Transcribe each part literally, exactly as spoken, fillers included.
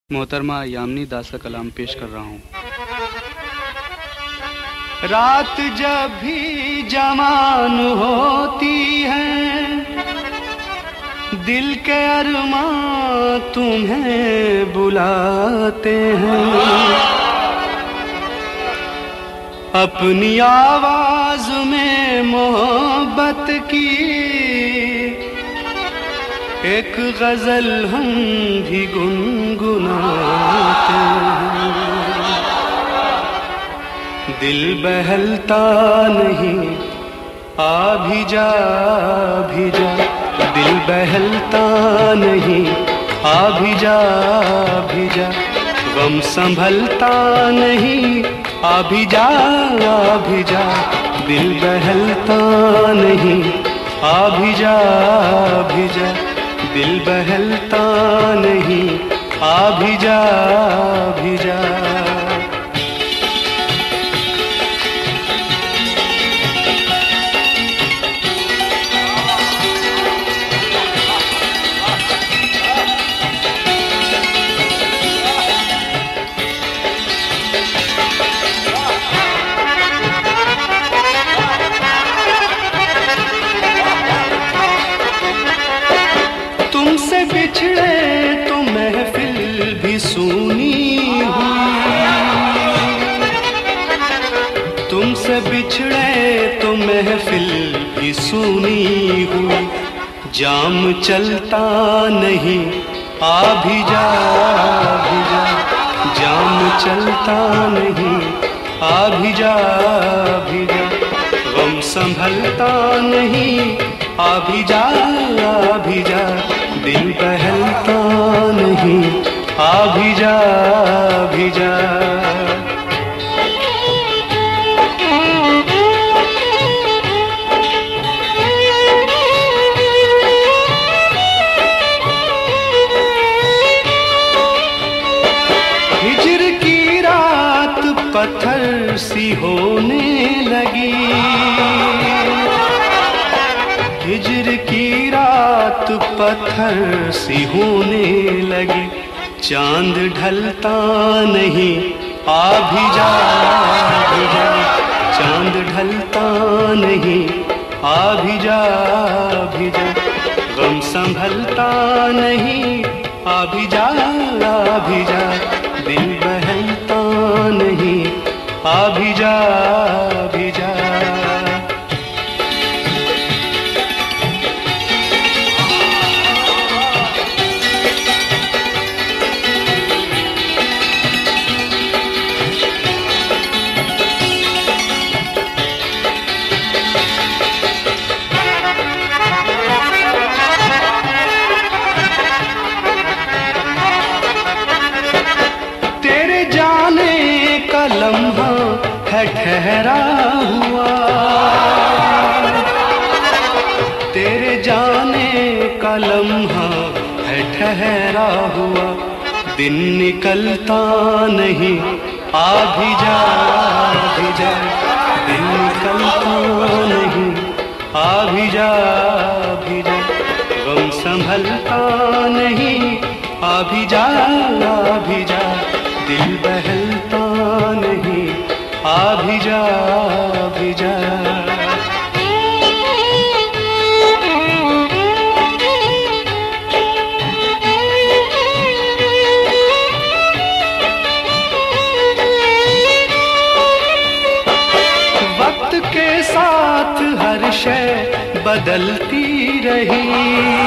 मोहतरमा यामिनी दास का कलाम पेश कर रहा हूँ। रात जब भी जवान होती है, दिल के अरमां तुम्हें बुलाते हैं। अपनी आवाज में मोहब्बत की एक गजल हम भी गुनगुनाते हैं। दिल बहलता नहीं, आ भी जा भी जा। दिल बहलता नहीं, आ भी जा भी जा। गम संभलता नहीं, आ भी जा आ भी जा। दिल बहलता नहीं, आ भी जा भी जा। दिल बहलता नहीं, आ भी जा भी जा। तुमसे बिछड़े तो महफिल भी सूनी हुई। तुमसे बिछड़े तो महफिल भी सूनी हुई। जाम चलता नहीं, आ भी जा भी जा। जाम चलता नहीं, आ भी जा भी जा। गम संभलता नहीं, आ भी जा आ भी जा। दिल बहलता नहीं, आ भी जा भी जा। हिजर की रात पत्थर सी होने लगी। हिजर की रात पत्थर सी होने लगी। चांद ढलता नहीं, आ भी जा भी जा। चांद ढलता नहीं, आ भी जा भी जा। गम संभलता नहीं, आ भी जा आ भी जा। दिल बहलता नहीं, आ भी जा भी जा। लम्हा है ठहरा हुआ। तेरे जाने का लम्हा है ठहरा हुआ। दिन निकलता नहीं, आ भी जा भी जा। दिन निकलता नहीं, आ भी जा भी जा। गम संभलता नहीं, आ भी जा आ भी जा। दिल बहलता नहीं, आ भी जा भी जा। वक्त के साथ हर शय बदलती रही।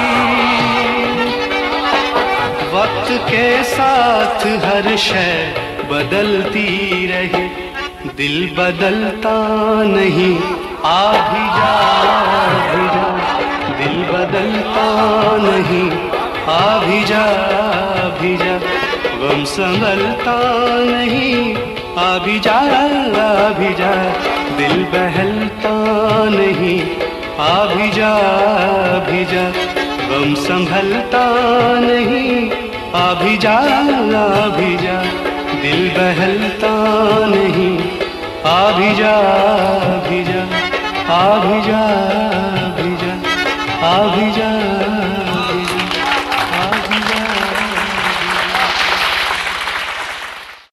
वक्त के साथ हर शय बदलती रही। दिल बदलता नहीं, आ भी जा भी जा। दिल बदलता नहीं, आ भी जा भी जा। गम संभलता नहीं, आ भी जा आ भी जा। दिल बहलता नहीं, आ भी जा भी जा। गम संभलता नहीं, आ भी जा आ भी जा। दिल बहलता नहीं, आ भी जा भी जा। आ भी जा भी जा। आ भी जा।